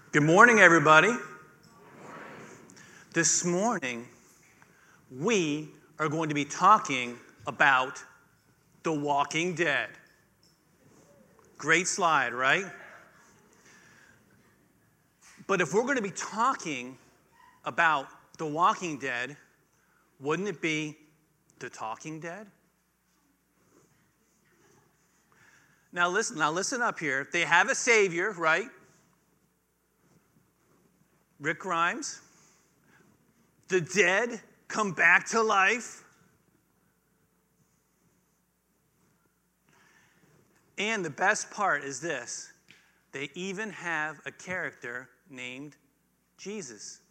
Good morning, everybody. This morning, we are going to be talking about The Walking Dead. Great slide, right? But if we're going to be talking about The Walking Dead, wouldn't it be The Talking Dead? Now listen up here. They have a savior, right? Rick Grimes. The dead come back to life. And the best part is this. They even have a character named Jesus.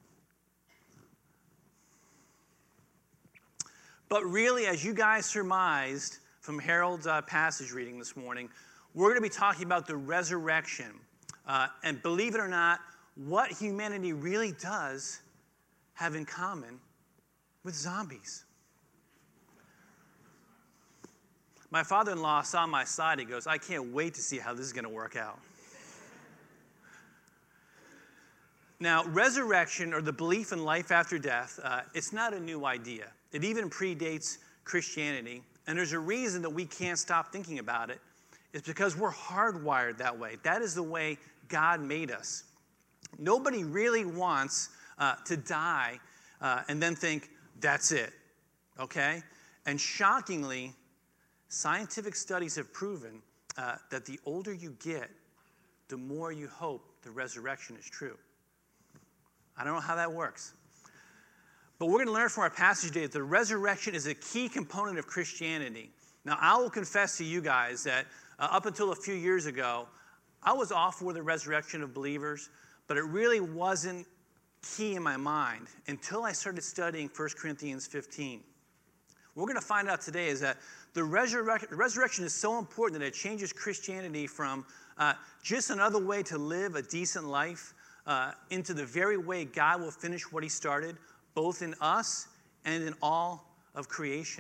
But really, as you guys surmised from Harold's passage reading this morning, we're going to be talking about the resurrection. And believe it or not, what humanity really does have in common with zombies. My father-in-law saw my slide. He goes, I can't wait to see how this is going to work out. Now, resurrection, or the belief in life after death, it's not a new idea. It even predates Christianity. And there's a reason that we can't stop thinking about it. It's because we're hardwired that way. That is the way God made us. Nobody really wants to die and then think, that's it, okay? And shockingly, scientific studies have proven that the older you get, the more you hope the resurrection is true. I don't know how that works. But we're going to learn from our passage today that the resurrection is a key component of Christianity. Now, I will confess to you guys that up until a few years ago, I was all for the resurrection of believers, but it really wasn't key in my mind until I started studying 1 Corinthians 15. What we're going to find out today is that the resurrection is so important that it changes Christianity from just another way to live a decent life into the very way God will finish what he started, both in us and in all of creation.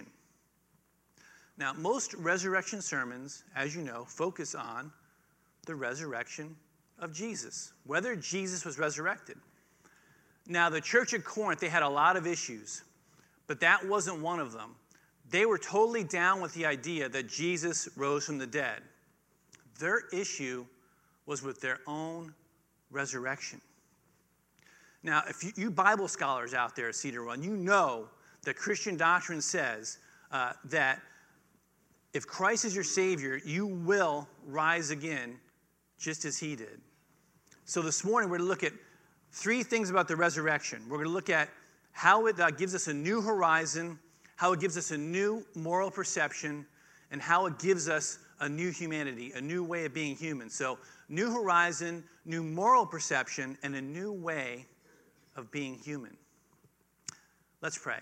Now, most resurrection sermons, as you know, focus on the resurrection of Jesus, whether Jesus was resurrected. Now, the church at Corinth, they had a lot of issues, but that wasn't one of them. They were totally down with the idea that Jesus rose from the dead. Their issue was with their own resurrection. Now, if you Bible scholars out there at Cedar Run, you know that Christian doctrine says that if Christ is your Savior, you will rise again just as he did. So this morning we're going to look at three things about the resurrection. We're going to look at how it gives us a new horizon, how it gives us a new moral perception, and how it gives us a new humanity, a new way of being human. So new horizon, new moral perception, and a new way of being human. Let's pray.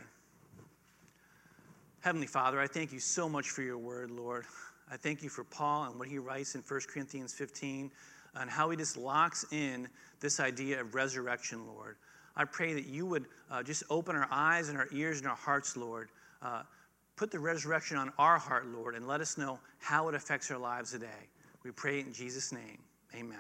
Heavenly Father, I thank you so much for your word, Lord. I thank you for Paul and what he writes in 1 Corinthians 15 and how he just locks in this idea of resurrection, Lord. I pray that you would just open our eyes and our ears and our hearts, Lord. Put the resurrection on our heart, Lord, and let us know how it affects our lives today. We pray it in Jesus' name. Amen.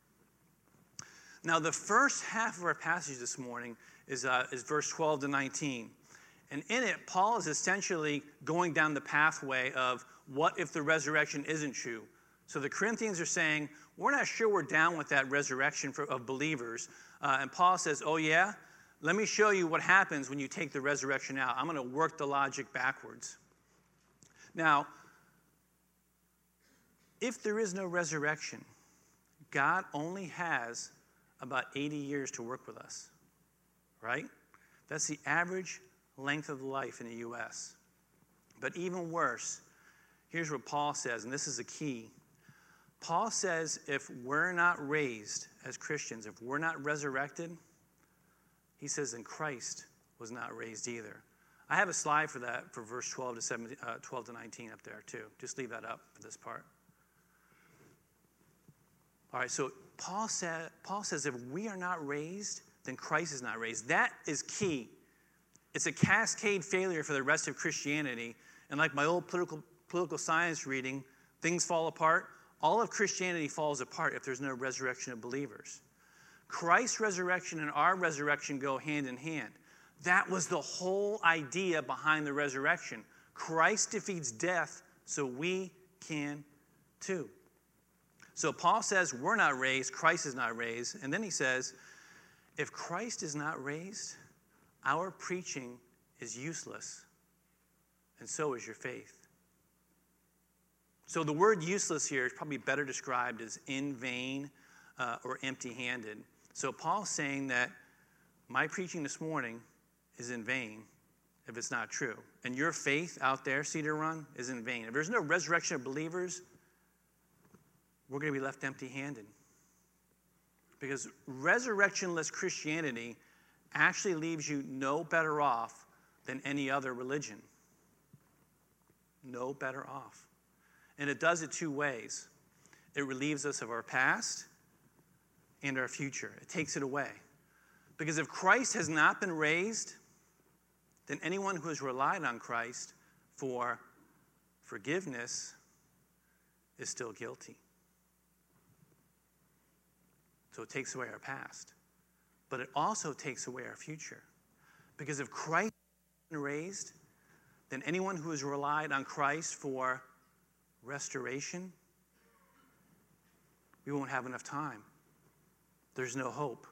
Now, the first half of our passage this morning is verse 12 to 19. And in it, Paul is essentially going down the pathway of what if the resurrection isn't true. So the Corinthians are saying, we're not sure we're down with that resurrection of believers. And Paul says, oh yeah? Let me show you what happens when you take the resurrection out. I'm going to work the logic backwards. Now, if there is no resurrection, God only has about 80 years to work with us, right? That's the average length of life in the U.S. But even worse, here's what Paul says, and this is the key. Paul says if we're not raised as Christians, if we're not resurrected, he says then Christ was not raised either. I have a slide for that for verse 12 to 19 up there too. Just leave that up for this part. All right, so Paul says if we are not raised, then Christ is not raised. That is key. It's a cascade failure for the rest of Christianity. And like my old political science reading, things fall apart. All of Christianity falls apart if there's no resurrection of believers. Christ's resurrection and our resurrection go hand in hand. That was the whole idea behind the resurrection. Christ defeats death so we can too. So Paul says we're not raised, Christ is not raised. And then he says, if Christ is not raised, our preaching is useless, and so is your faith. So the word useless here is probably better described as in vain or empty-handed. So Paul's saying that my preaching this morning is in vain if it's not true. And your faith out there, Cedar Run, is in vain. If there's no resurrection of believers, we're going to be left empty-handed. Because resurrectionless Christianity actually leaves you no better off than any other religion. No better off. And it does it two ways. It relieves us of our past and our future. It takes it away. Because if Christ has not been raised, then anyone who has relied on Christ for forgiveness is still guilty. So it takes away our past. But it also takes away our future. Because if Christ has been raised, then anyone who has relied on Christ for restoration, we won't have enough time. There's no hope.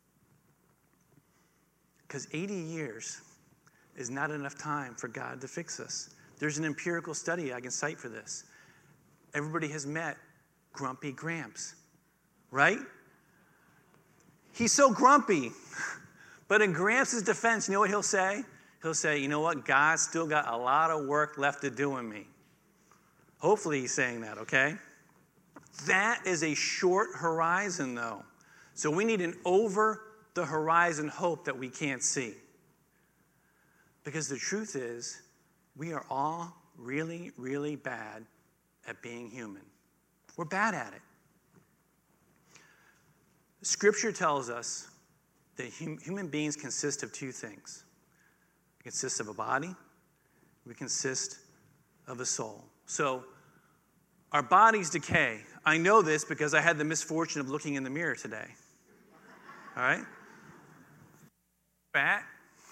Because 80 years is not enough time for God to fix us. There's an empirical study I can cite for this. Everybody has met Grumpy Gramps, right? He's so grumpy. But in Gramps' defense, you know what he'll say? He'll say, you know what? God's still got a lot of work left to do in me. Hopefully he's saying that, okay? That is a short horizon, though. So we need an over-the-horizon hope that we can't see. Because the truth is, we are all really, really bad at being human. We're bad at it. Scripture tells us that human beings consist of two things. We consist of a body. We consist of a soul. So our bodies decay. I know this because I had the misfortune of looking in the mirror today. All right? Fat.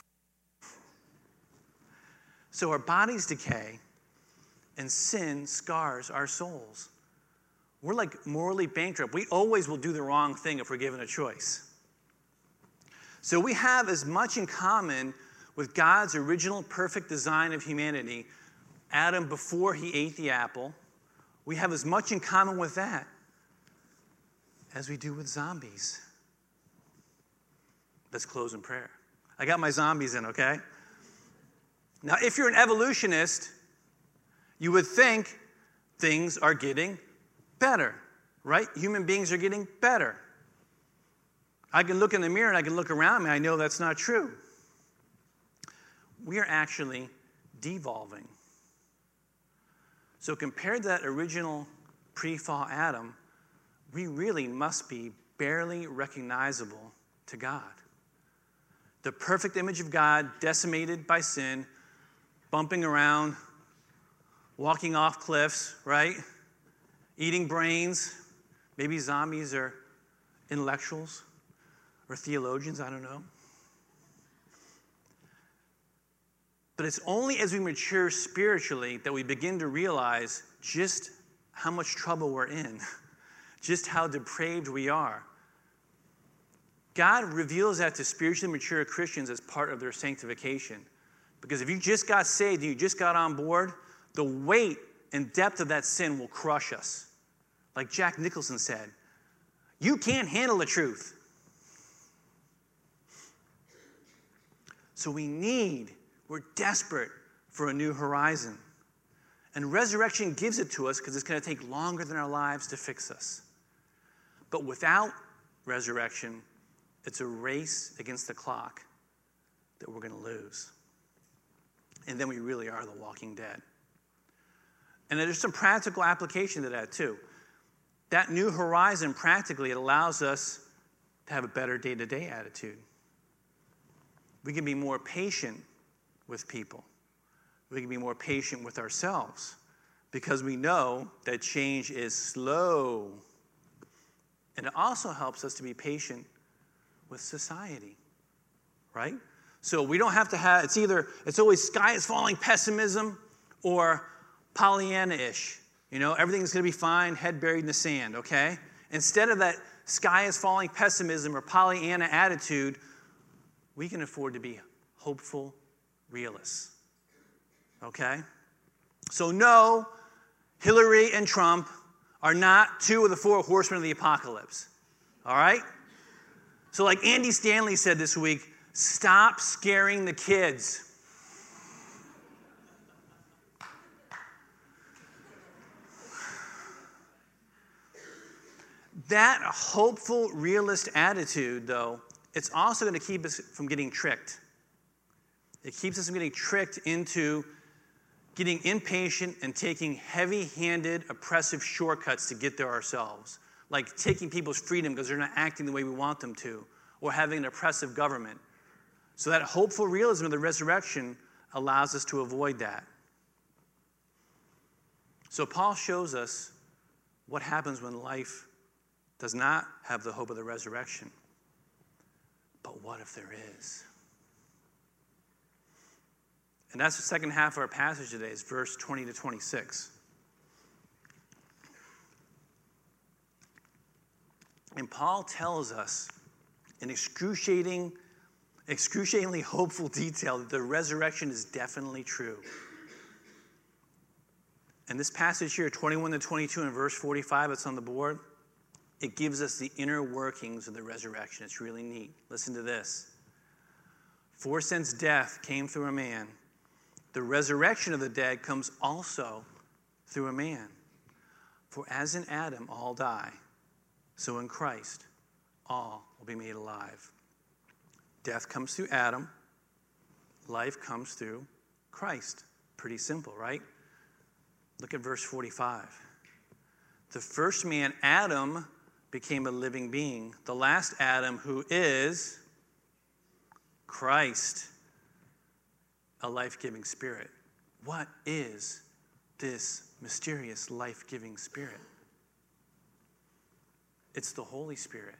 So our bodies decay, and sin scars our souls. We're like morally bankrupt. We always will do the wrong thing if we're given a choice. So we have as much in common with God's original perfect design of humanity, Adam before he ate the apple. We have as much in common with that as we do with zombies. Let's close in prayer. I got my zombies in, okay? Now, if you're an evolutionist, you would think things are getting better, right? Human beings are getting better. I can look in the mirror and I can look around me. I know that's not true. We are actually devolving. So compared to that original pre-fall Adam, we really must be barely recognizable to God. The perfect image of God decimated by sin, bumping around, walking off cliffs, right? Eating brains. Maybe zombies are intellectuals or theologians, I don't know. But it's only as we mature spiritually that we begin to realize just how much trouble we're in, just how depraved we are. God reveals that to spiritually mature Christians as part of their sanctification. Because if you just got saved and you just got on board, the weight and depth of that sin will crush us. Like Jack Nicholson said, you can't handle the truth. So we're desperate for a new horizon. And resurrection gives it to us because it's going to take longer than our lives to fix us. But without resurrection, it's a race against the clock that we're going to lose. And then we really are the walking dead. And there's some practical application to that too. That new horizon, practically, it allows us to have a better day-to-day attitude. We can be more patient with people. We can be more patient with ourselves because we know that change is slow. And it also helps us to be patient with society, right? So we don't have to have, it's always sky is falling pessimism or Pollyanna-ish. Everything's going to be fine, head buried in the sand, okay? Instead of that sky is falling pessimism or Pollyanna attitude, we can afford to be hopeful realists, okay? So no, Hillary and Trump are not 2 of the 4 horsemen of the apocalypse, all right? So like Andy Stanley said this week, stop scaring the kids. That hopeful, realist attitude, though, it's also going to keep us from getting tricked. It keeps us from getting tricked into getting impatient and taking heavy-handed, oppressive shortcuts to get there ourselves, like taking people's freedom because they're not acting the way we want them to, or having an oppressive government. So that hopeful realism of the resurrection allows us to avoid that. So Paul shows us what happens when life does not have the hope of the resurrection. But what if there is? And that's the second half of our passage today, is verse 20 to 26. And Paul tells us in excruciatingly hopeful detail that the resurrection is definitely true. And this passage here, 21 to 22 and verse 45, it's on the board, it gives us the inner workings of the resurrection. It's really neat. Listen to this. For since death came through a man, the resurrection of the dead comes also through a man. For as in Adam all die, so in Christ all will be made alive. Death comes through Adam. Life comes through Christ. Pretty simple, right? Look at verse 45. The first man, Adam, became a living being. The last Adam, who is Christ, a life-giving spirit. What is this mysterious life-giving spirit? It's the Holy Spirit.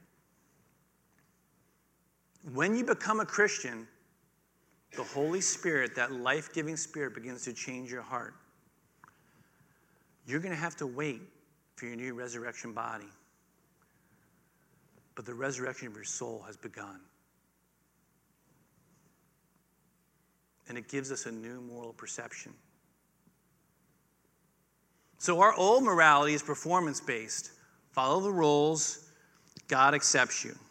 When you become a Christian, the Holy Spirit, that life-giving spirit, begins to change your heart. You're going to have to wait for your new resurrection body. But the resurrection of your soul has begun. And it gives us a new moral perception. So our old morality is performance-based. Follow the rules, God accepts you.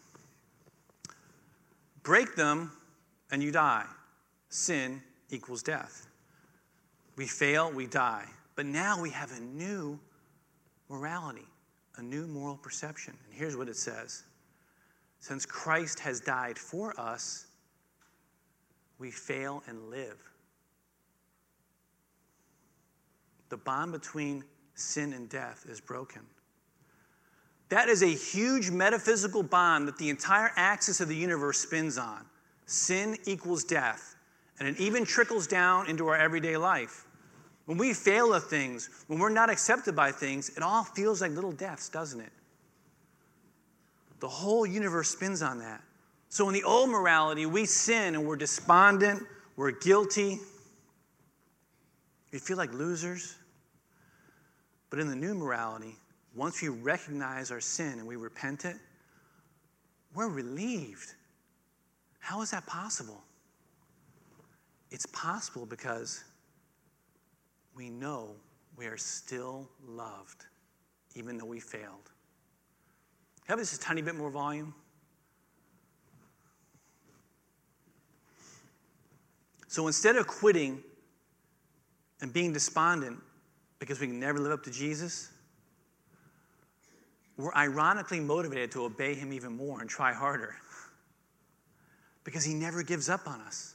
Break them, and you die. Sin equals death. We fail, we die. But now we have a new morality, a new moral perception. And here's what it says. Since Christ has died for us, we fail and live. The bond between sin and death is broken. That is a huge metaphysical bond that the entire axis of the universe spins on. Sin equals death. And it even trickles down into our everyday life. When we fail at things, when we're not accepted by things, it all feels like little deaths, doesn't it? The whole universe spins on that. So in the old morality, we sin and we're despondent, we're guilty. We feel like losers. But in the new morality, once we recognize our sin and we repent it, we're relieved. How is that possible? It's possible because we know we are still loved, even though we failed. Have this a tiny bit more volume? So instead of quitting and being despondent because we can never live up to Jesus, we're ironically motivated to obey him even more and try harder because he never gives up on us.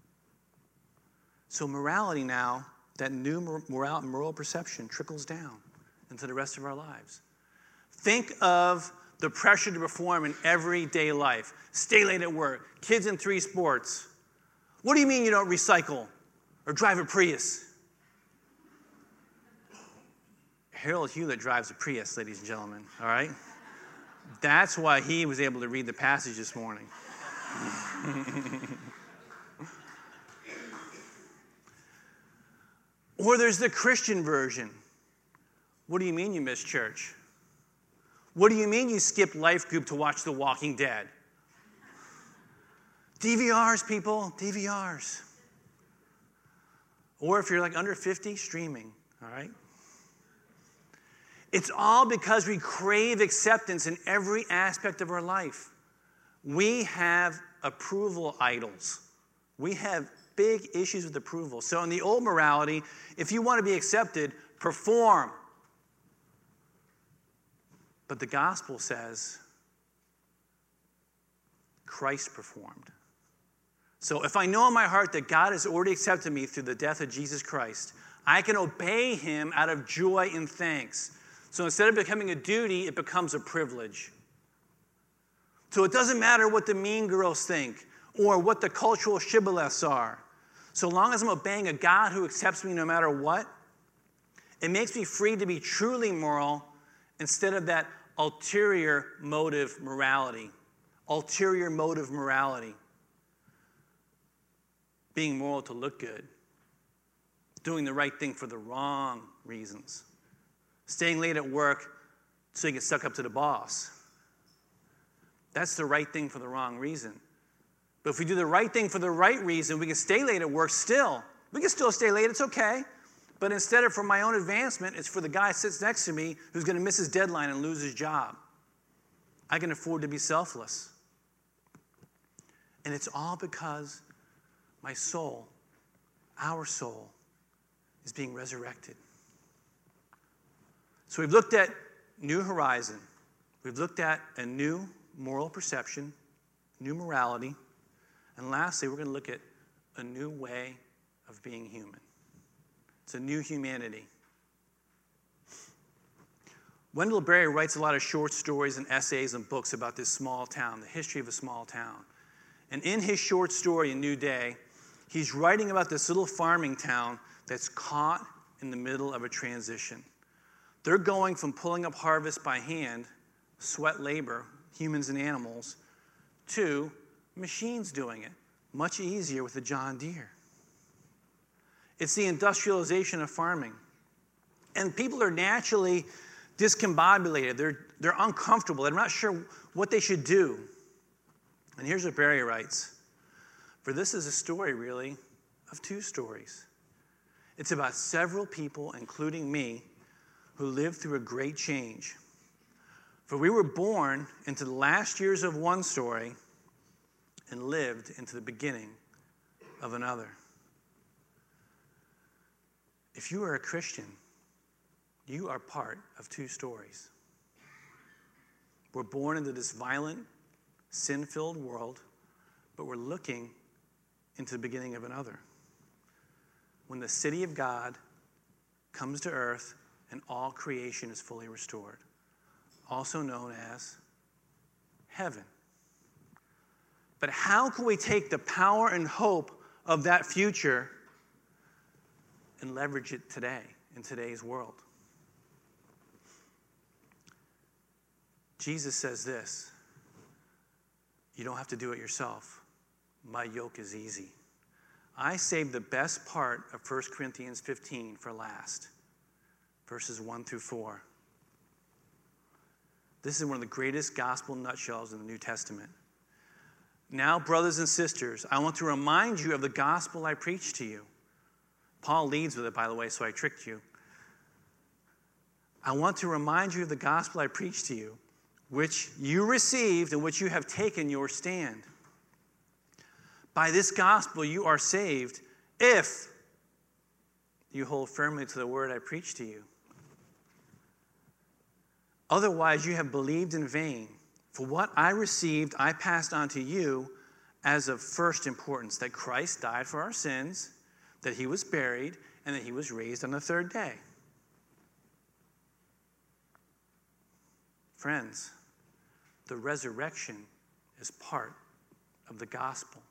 So morality now, that new moral perception trickles down into the rest of our lives. Think of the pressure to perform in everyday life. Stay late at work, kids in 3 sports. What do you mean you don't recycle or drive a Prius? Harold Hewlett drives a Prius, ladies and gentlemen, all right? That's why he was able to read the passage this morning. Or there's the Christian version. What do you mean you missed church? What do you mean you skipped life group to watch The Walking Dead? DVRs, people, DVRs. Or if you're like under 50, streaming, all right? It's all because we crave acceptance in every aspect of our life. We have approval idols. We have big issues with approval. So in the old morality, if you want to be accepted, perform. But the gospel says Christ performed. So if I know in my heart that God has already accepted me through the death of Jesus Christ, I can obey him out of joy and thanks. So instead of becoming a duty, it becomes a privilege. So it doesn't matter what the mean girls think or what the cultural shibboleths are. So long as I'm obeying a God who accepts me no matter what, it makes me free to be truly moral instead of that ulterior motive morality. Ulterior motive morality. Being moral to look good. Doing the right thing for the wrong reasons. Staying late at work so you can suck up to the boss. That's the right thing for the wrong reason. But if we do the right thing for the right reason, we can stay late at work still. We can still stay late, it's okay. But instead of for my own advancement, it's for the guy who sits next to me who's going to miss his deadline and lose his job. I can afford to be selfless. And it's all because my soul, our soul, is being resurrected. So we've looked at New Horizon. We've looked at a new moral perception, new morality. And lastly, we're going to look at a new way of being human. It's a new humanity. Wendell Berry writes a lot of short stories and essays and books about this small town, the history of a small town. And in his short story, A New Day, he's writing about this little farming town that's caught in the middle of a transition. They're going from pulling up harvest by hand, sweat labor, humans and animals, to machines doing it, much easier with a John Deere. It's the industrialization of farming. And people are naturally discombobulated. They're uncomfortable. They're not sure what they should do. And here's what Barry writes. For this is a story, really, of two stories. It's about several people, including me, who lived through a great change. For we were born into the last years of one story and lived into the beginning of another. If you are a Christian, you are part of two stories. We're born into this violent, sin-filled world, but we're looking into the beginning of another. When the city of God comes to earth and all creation is fully restored, also known as heaven. But how can we take the power and hope of that future and leverage it today, in today's world? Jesus says this, you don't have to do it yourself. My yoke is easy. I saved the best part of 1 Corinthians 15 for last, verses 1 through 4. This is one of the greatest gospel nutshells in the New Testament. Now, brothers and sisters, I want to remind you of the gospel I preached to you. Paul leads with it, by the way, so I tricked you. I want to remind you of the gospel I preached to you, which you received and which you have taken your stand. By this gospel you are saved if you hold firmly to the word I preached to you. Otherwise you have believed in vain. For what I received I passed on to you as of first importance, that Christ died for our sins, that he was buried, and that he was raised on the third day. Friends, the resurrection is part of the gospel.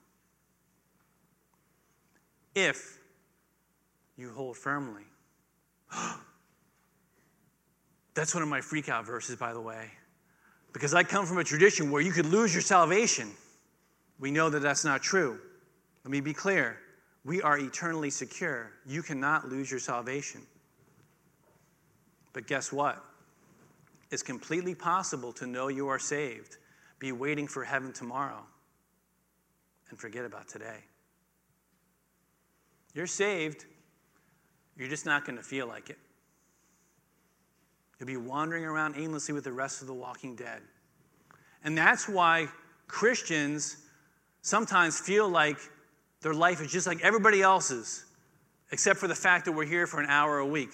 If you hold firmly. That's one of my freak out verses, by the way. Because I come from a tradition where you could lose your salvation. We know that that's not true. Let me be clear. We are eternally secure. You cannot lose your salvation. But guess what? It's completely possible to know you are saved, be waiting for heaven tomorrow, and forget about today. You're saved. You're just not going to feel like it. You'll be wandering around aimlessly with the rest of the walking dead. And that's why Christians sometimes feel like their life is just like everybody else's, except for the fact that we're here for an hour a week.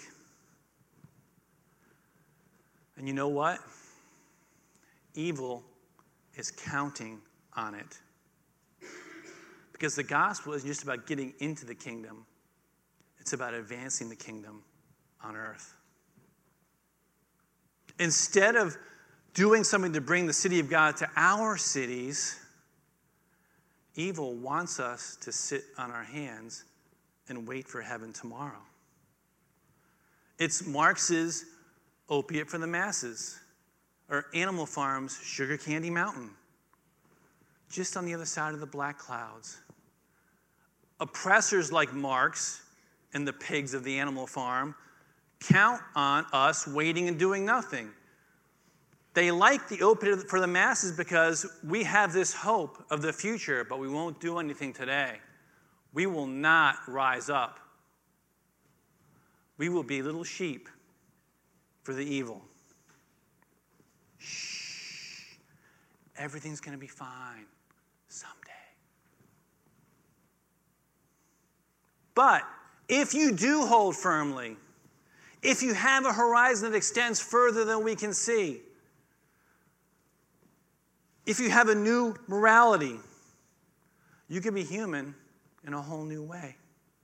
And you know what? Evil is counting on it. Because the gospel isn't just about getting into the kingdom. It's about advancing the kingdom on earth. Instead of doing something to bring the city of God to our cities, evil wants us to sit on our hands and wait for heaven tomorrow. It's Marx's opiate for the masses, or Animal Farm's Sugar Candy Mountain, just on the other side of the black clouds. Oppressors like Marx and the pigs of the Animal Farm count on us waiting and doing nothing. They like the opiate for the masses because we have this hope of the future, but we won't do anything today. We will not rise up. We will be little sheep for the evil. Shh. Everything's going to be fine someday. But if you do hold firmly, if you have a horizon that extends further than we can see, if you have a new morality, you can be human in a whole new way.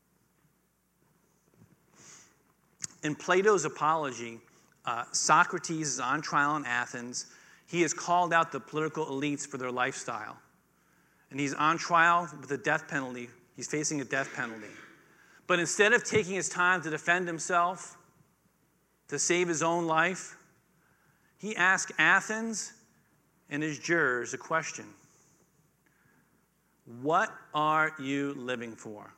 In Plato's Apology, Socrates is on trial in Athens. He has called out the political elites for their lifestyle. And he's on trial with a death penalty. He's facing a death penalty. But instead of taking his time to defend himself, to save his own life, he asked Athens and his jurors a question. What are you living for?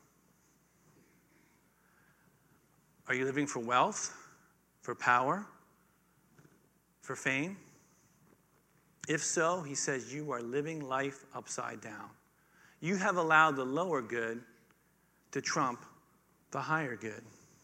Are you living for wealth, for power, for fame? If so, he says, you are living life upside down. You have allowed the lower good to trump the higher good.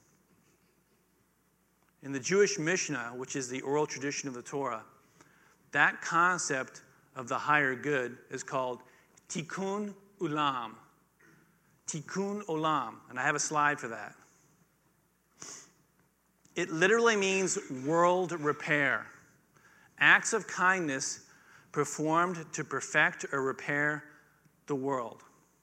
In the Jewish Mishnah, which is the oral tradition of the Torah, that concept of the higher good is called tikkun olam. Tikkun olam. And I have a slide for that. It literally means world repair. Acts of kindness performed to perfect or repair the world.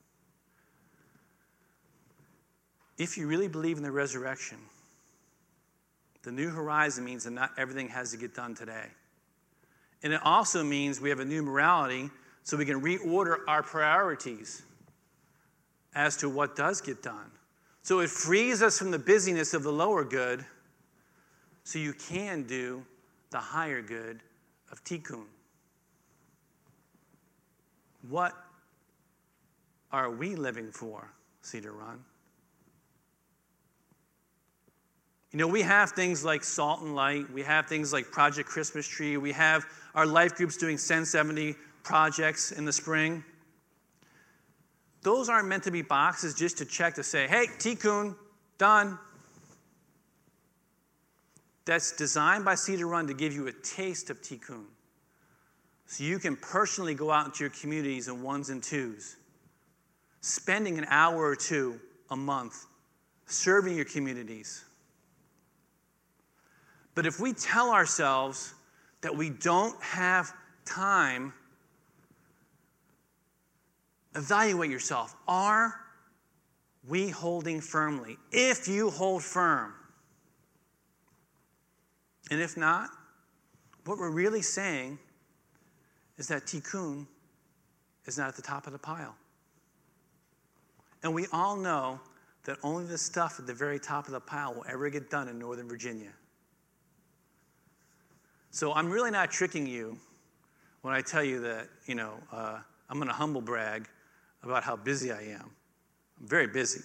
If you really believe in the resurrection, the new horizon means that not everything has to get done today. And it also means we have a new morality so we can reorder our priorities as to what does get done. So it frees us from the busyness of the lower good so you can do the higher good of tikkun. What are we living for, Cedar Run? You know, we have things like Salt and Light. We have things like Project Christmas Tree. We have our life groups doing Send 70 projects in the spring. Those aren't meant to be boxes just to check to say, hey, tikkun, done. That's designed by Cedar Run to give you a taste of tikkun. So you can personally go out into your communities in ones and twos, spending an hour or two a month serving your communities. But if we tell ourselves that we don't have time, evaluate yourself. Are we holding firmly? If you hold firm. And if not, what we're really saying is that tikkun is not at the top of the pile. And we all know that only the stuff at the very top of the pile will ever get done in Northern Virginia. So I'm really not tricking you when I tell you that, I'm going to humble brag about how busy I am. I'm very busy.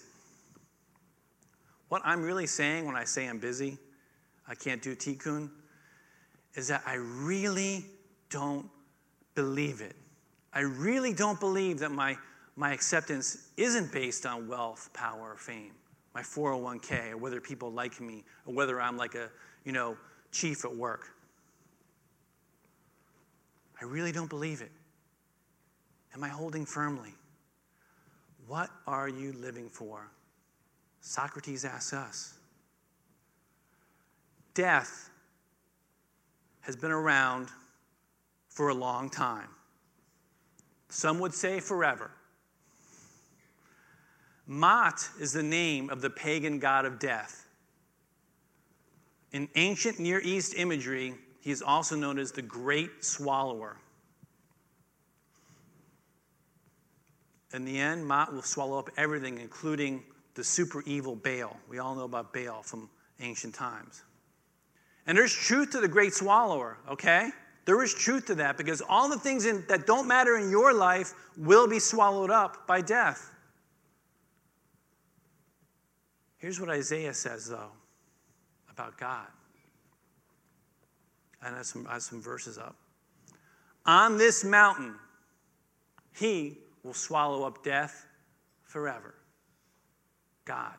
What I'm really saying when I say I'm busy, I can't do tikkun, is that I really don't believe it. I really don't believe that my acceptance isn't based on wealth, power, or fame, my 401k, or whether people like me, or whether I'm like a, chief at work. I really don't believe it. Am I holding firmly? What are you living for? Socrates asks us. Death has been around for a long time. Some would say forever. Ma'at is the name of the pagan god of death. In ancient Near East imagery, he is also known as the Great Swallower. In the end, Ma'at will swallow up everything, including the super evil Baal. We all know about Baal from ancient times. And there's truth to the Great Swallower, okay? There is truth to that, because all the things that don't matter in your life will be swallowed up by death. Here's what Isaiah says, though, about God. And I have some verses up. On this mountain, he will swallow up death forever. God.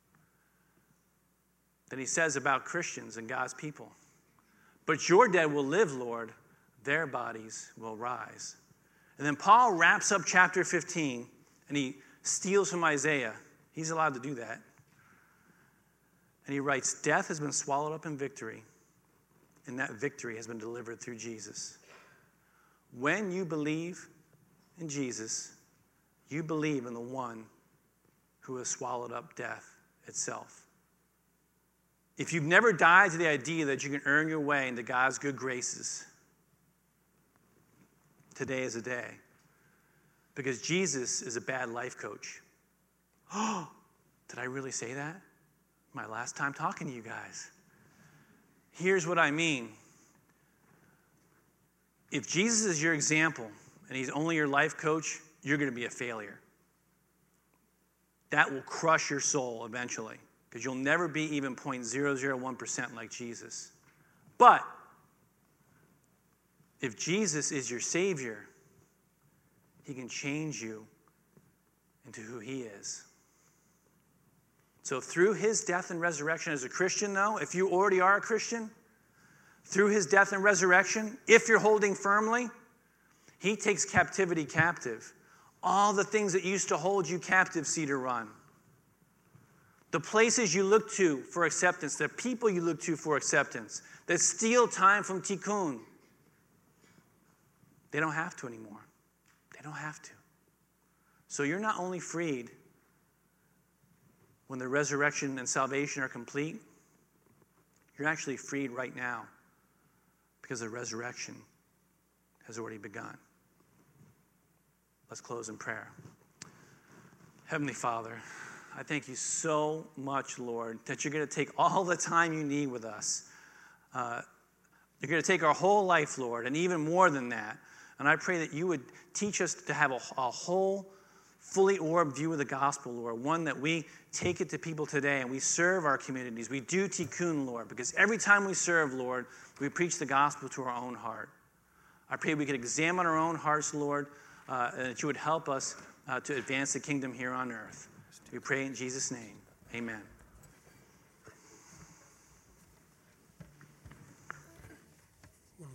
Then he says about Christians and God's people, but your dead will live, Lord, their bodies will rise. And then Paul wraps up chapter 15, and he steals from Isaiah. He's allowed to do that. And he writes, death has been swallowed up in victory, and that victory has been delivered through Jesus. When you believe in Jesus, you believe in the one who has swallowed up death itself. If you've never died to the idea that you can earn your way into God's good graces, today is a day. Because Jesus is a bad life coach. Oh, did I really say that? My last time talking to you guys. Here's what I mean. If Jesus is your example and he's only your life coach, you're going to be a failure. That will crush your soul eventually, because you'll never be even 0.001% like Jesus. But if Jesus is your Savior, he can change you into who he is. So through his death and resurrection as a Christian, though, if you already are a Christian, through his death and resurrection, if you're holding firmly, he takes captivity captive. All the things that used to hold you captive, Cedar Run. The places you look to for acceptance, the people you look to for acceptance, that steal time from tikkun, they don't have to anymore. They don't have to. So you're not only freed when the resurrection and salvation are complete, you're actually freed right now because the resurrection has already begun. Let's close in prayer. Heavenly Father, I thank you so much, Lord, that you're going to take all the time you need with us. You're going to take our whole life, Lord, and even more than that. And I pray that you would teach us to have a whole, fully orbed view of the gospel, Lord, one that we take it to people today and we serve our communities. We do tikkun, Lord, because every time we serve, Lord, we preach the gospel to our own heart. I pray we could examine our own hearts, Lord, and that you would help us to advance the kingdom here on earth. We pray in Jesus' name. Amen.